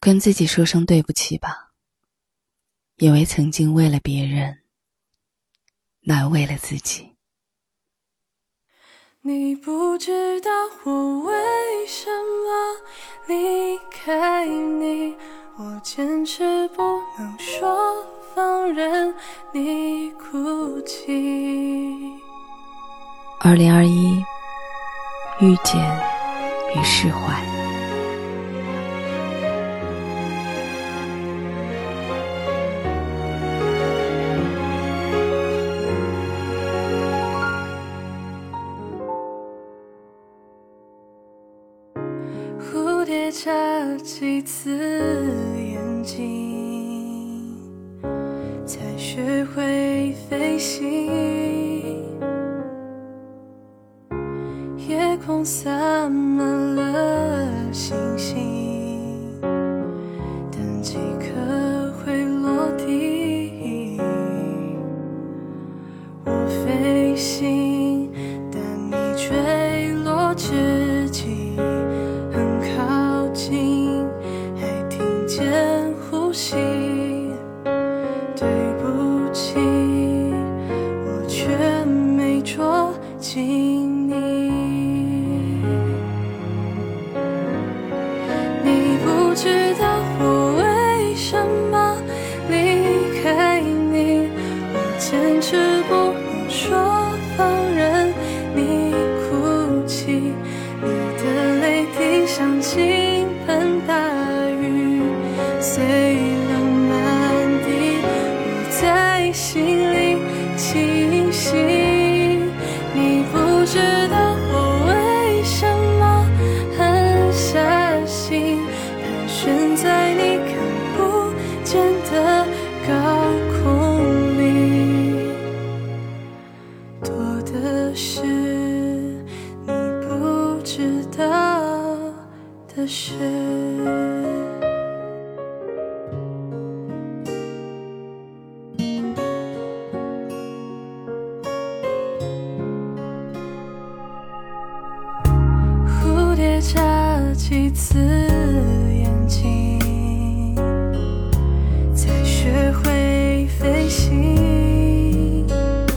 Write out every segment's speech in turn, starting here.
跟自己说声对不起吧，因为曾经为了别人，难为了自己。 你不知道我为什么离开你，我坚持不能说放任你哭泣。 2021遇见与释怀。 蝴蝶眨几次眼睛，才学会飞行。夜空洒满了星星，但几颗会落地。我飞行，但你坠落之际很靠近，还听见呼吸。对不起，我却没捉紧你。你不知道我为什么离开你，我坚持不能说放任你哭泣。你的泪滴像倾盆大雨，碎了满地，我在心里清醒。你不知道我为什么狠下心，盘旋在你看不见的高空里，多的是你不知道的事。蝴蝶眨几次眼睛，才学会飞行。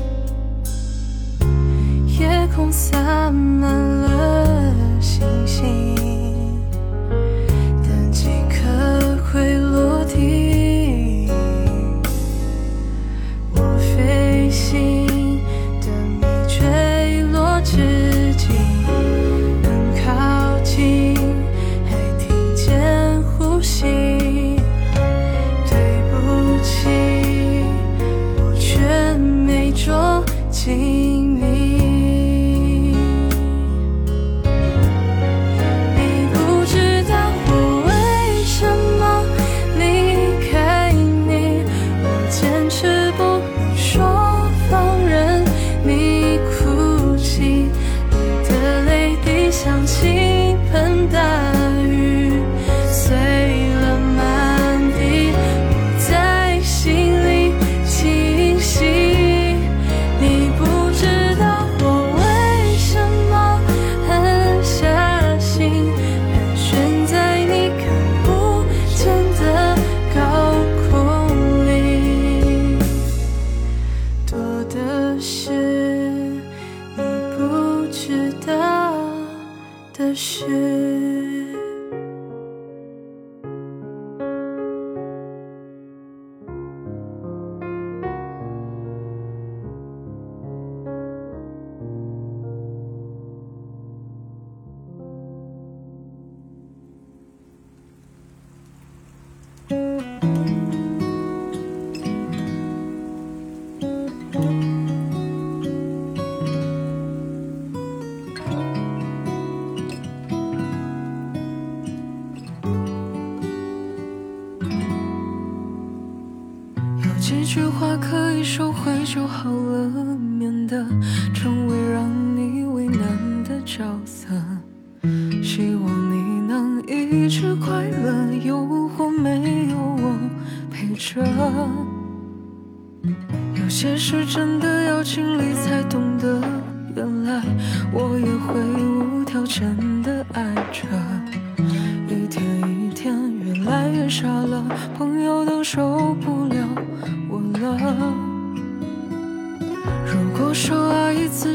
夜空洒满了星星，但几颗会落地。我飞行，等你坠落之际很靠近，还听见呼吸。对不起，我却没捉紧你。你不知道我为什么离开你，我坚持不能说放任你哭泣。你的泪滴像倾盆大雨，碎了满地，我在心里清醒。你不知道我为什么狠下心，盘旋在你看不见的高空里，多的是你不知道的事。有几句话可以收回就好了，免得成为让你为难的角色。希望你能一直快乐，有或没有我陪着。有些事真的要经历才懂得，原来我也会无条件的爱着。一天一天越来越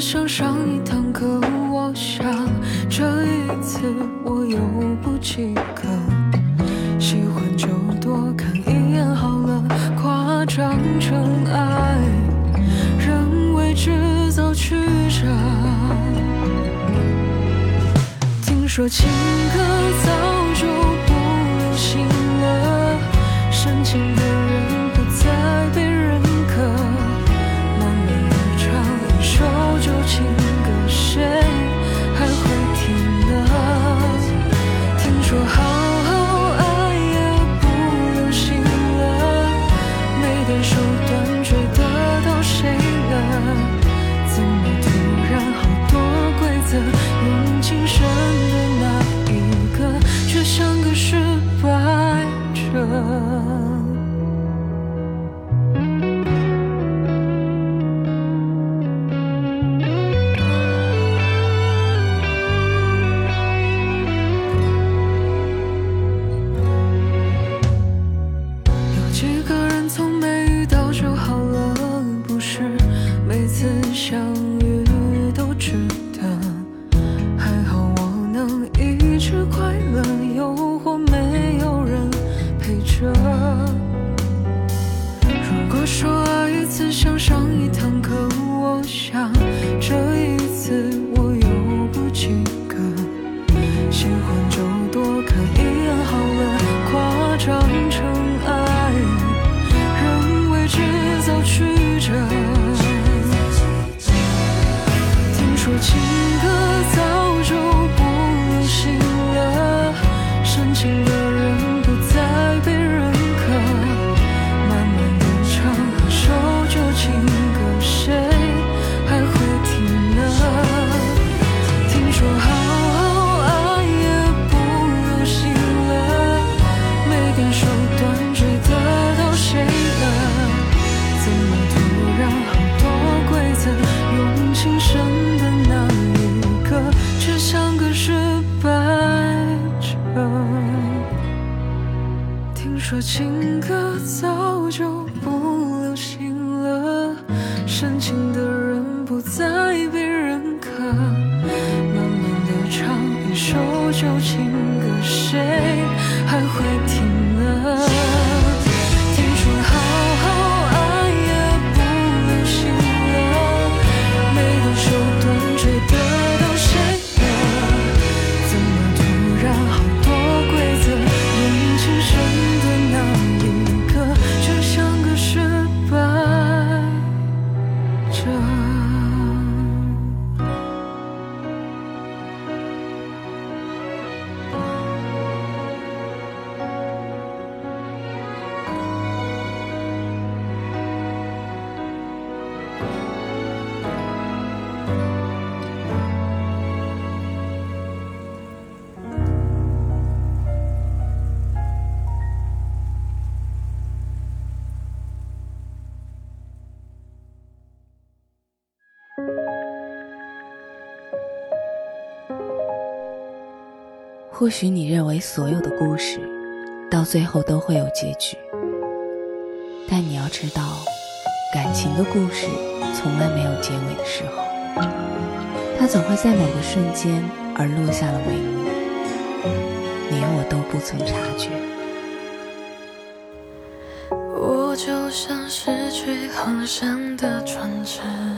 像上一堂课，我想这一次我又不及格。喜欢就多看一眼好了，夸张成爱，人为制造曲折。听说情歌早就不流行了，深情的人不再被认可，慢慢地唱一首旧情歌，谁还会听呢？听说好好爱也不流行了，没点手段追得到谁了？怎么突然好多规则，用情深的那一个却像个失败者。相遇都值得，还好我能一直快乐，诱惑没有人陪着。如果说爱一次像上一堂课，我想这一次我又不及格。喜欢就多看一眼好了，夸张成爱，人为制造曲折。说情歌早就不流行了，深情的人不再被认可，慢慢地唱一首旧情歌，谁还会听呢？听说好好爱也不流行了，没点手段追得到谁了？怎么突然好多规则，用情深的却像个失败者。听说情歌早就不流行了，深情的人不再被认可，慢慢地唱一首旧情歌，谁还会听呢？听说好好爱也不流行了，没点手段追得或许你认为所有的故事到最后都会有结局，但你要知道，感情的故事从来没有结尾的时候，它总会在某个瞬间而落下了帷幕，你我都不曾察觉。 我就像失去航向的船只，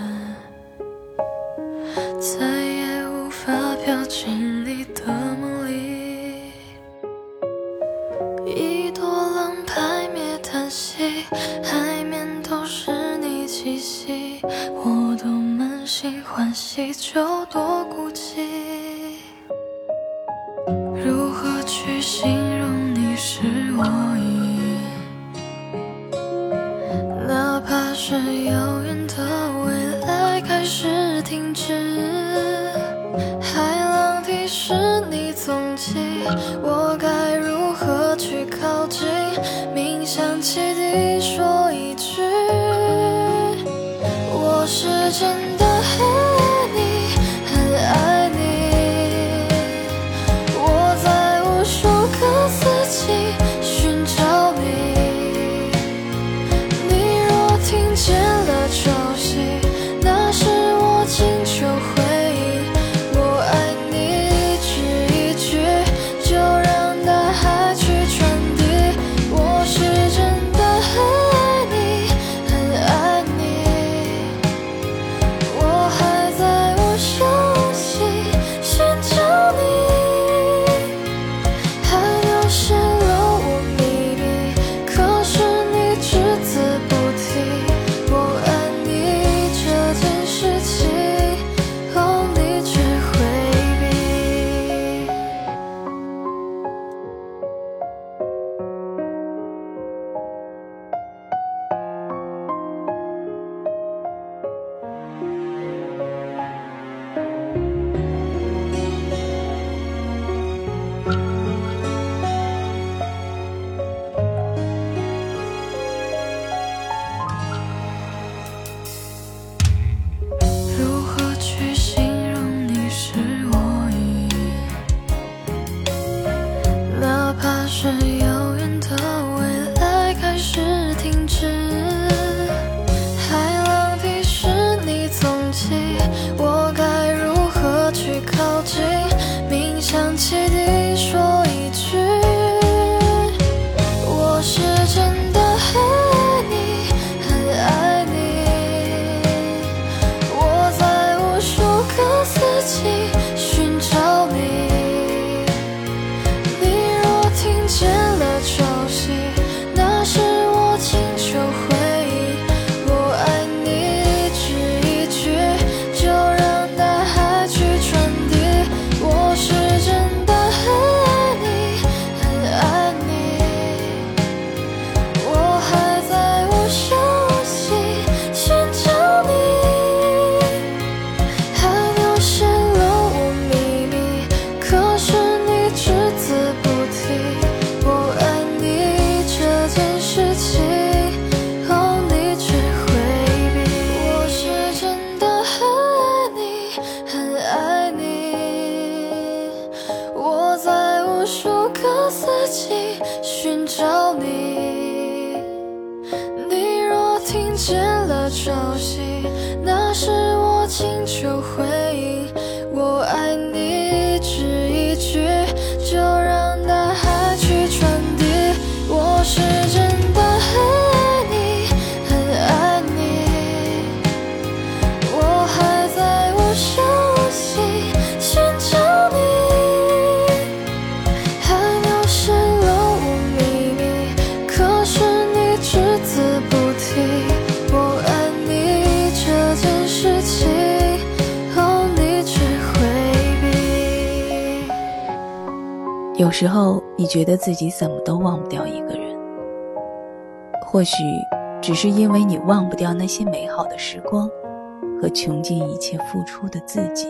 再也无法飘进你的梦里。一朵浪拍灭叹息，海面都是你气息，我多满心欢喜就多孤寂。如何去形容你是我意？哪怕是遥远的未来开始停止，海浪提示你踪迹，我该如何去靠近？冥想起地说一句，我是真的爱你，很爱你。我在无数个四季寻找你，你若听见了潮汐，那是我进去是遥远的未来开始停止，海浪提示你踪迹，我该如何去靠近？冥想起地说一句，我是真的很爱你，很爱你。我在无数个四季寻找你，你若听见了潮汐，那是我请求回应。我爱你一字一句，就让大海去传递。我是真的很爱你，很爱你。我还在无休息寻找你，还没有泄露我秘密，可是你只字不提。我爱你这件事情，哦，你却回避。我是真的很爱你，很爱你。我在无数个四季寻找你，你若听见了潮汐，那是我请求回应。我爱你一字一句，就让大海去传递。我是真的很爱你，很爱你。我还在无休息寻找你，还没有泄露我秘密，可是你只字不提。我爱你这件事情，哦，你却回避。 有时候你觉得自己怎么都忘不掉一个人，或许只是因为你忘不掉那些美好的时光和穷尽一切付出的自己。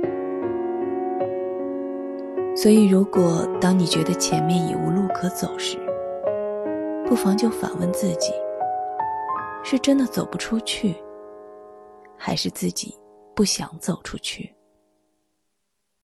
所以如果当你觉得前面已无路可走时，不妨就反问自己，是真的走不出去，还是自己不想走出去？